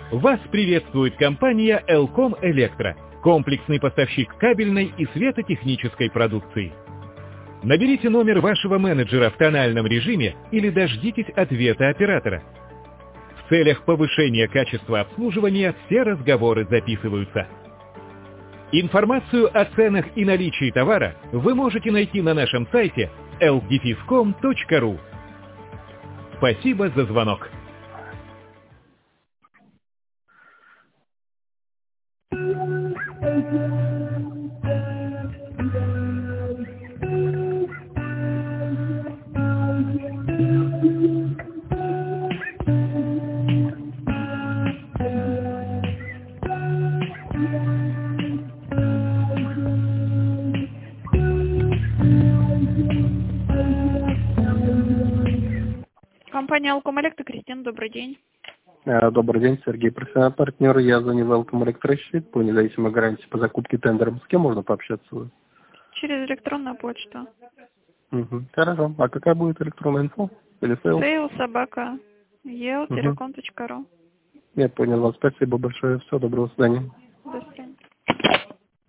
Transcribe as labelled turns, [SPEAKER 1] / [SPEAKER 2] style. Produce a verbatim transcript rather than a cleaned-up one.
[SPEAKER 1] Вас приветствует компания Elcom Электро, комплексный поставщик кабельной и светотехнической продукции. Наберите номер вашего менеджера в тональном режиме или дождитесь ответа оператора. В целях повышения качества обслуживания все разговоры записываются. Информацию о ценах и наличии товара вы можете найти на нашем сайте эл дефис ком точка ру. Спасибо за звонок.
[SPEAKER 2] Компания Elcom Электро, Кристина, добрый день.
[SPEAKER 3] Добрый день, Сергей, профессиональный партнер. Я звоню в Elcom Электрощит по независимой гарантии по закупке тендером. С кем можно пообщаться?
[SPEAKER 2] Через электронную почту.
[SPEAKER 3] Угу. Хорошо. А какая будет электронная инфо? Или сейл?
[SPEAKER 2] Сейл собака ел телеком точка ру.
[SPEAKER 3] Я понял вас. Спасибо большое. Всего доброго. До свидания.